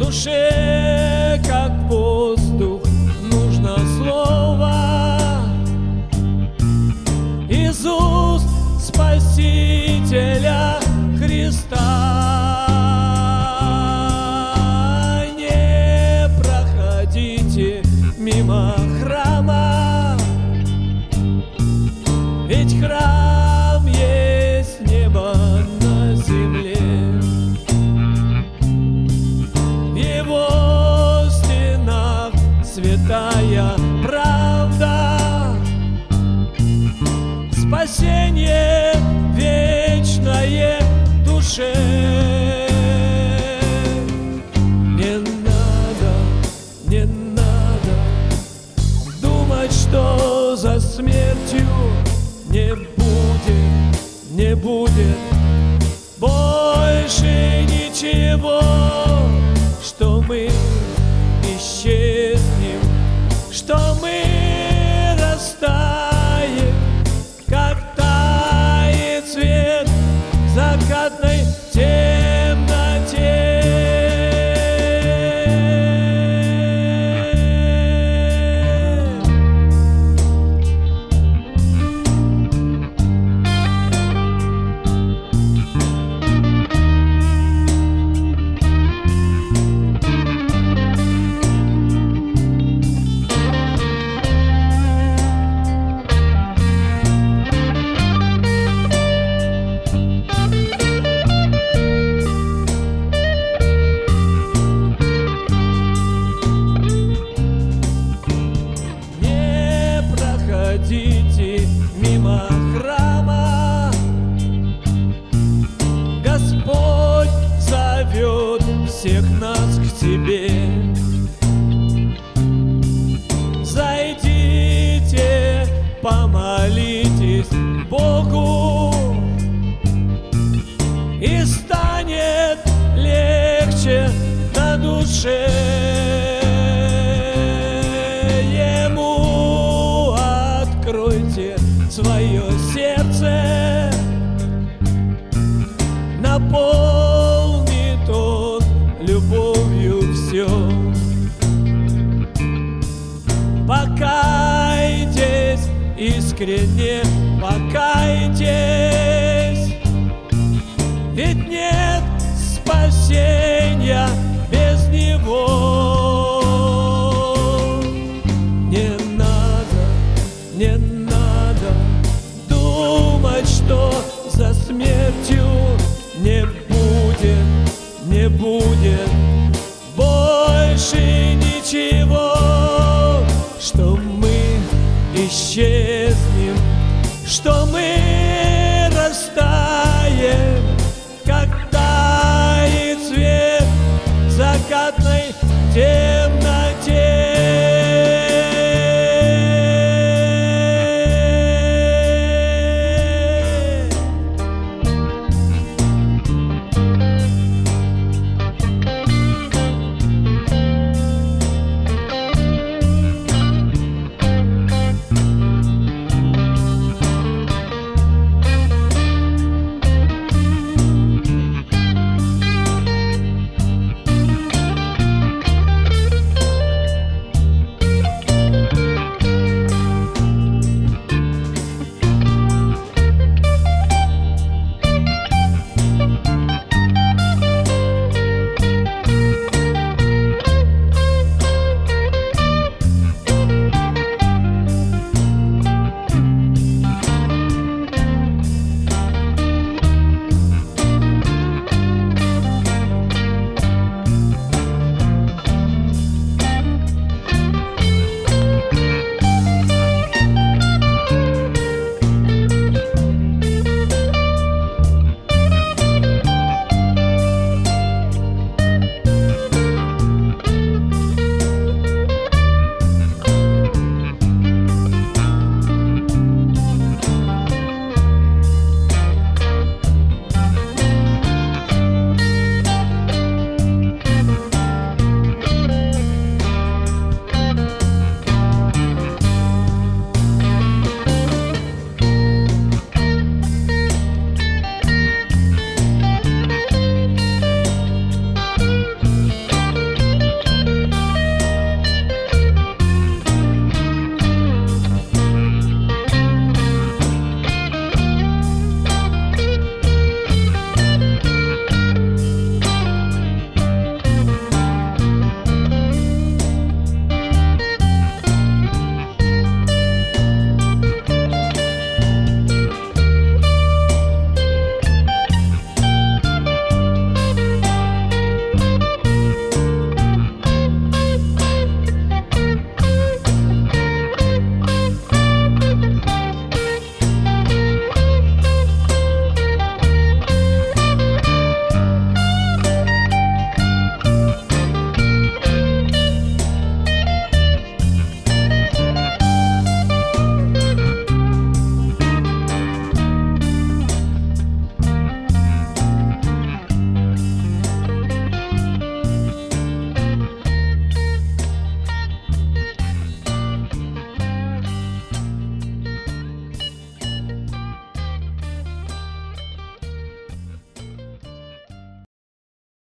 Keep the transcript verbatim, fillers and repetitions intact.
душе, как воздух, нужно слово из уст Спасителя Христа. Не проходите мимо храма, ведь храм есть небо на земле. В его стенах святая правда, спасение вечное душе. Не надо, не надо думать, что за смертью не будет, не будет больше ничего, что мы исчезнем, что мы растаем, как тает свет в закатной темноте. Идите мимо храма, Господь зовет всех нас к себе. Зайдите, помолитесь Богу, и станет легче на душе. Откройте свое сердце, наполнит он любовью все. Покайтесь искренне, покайтесь.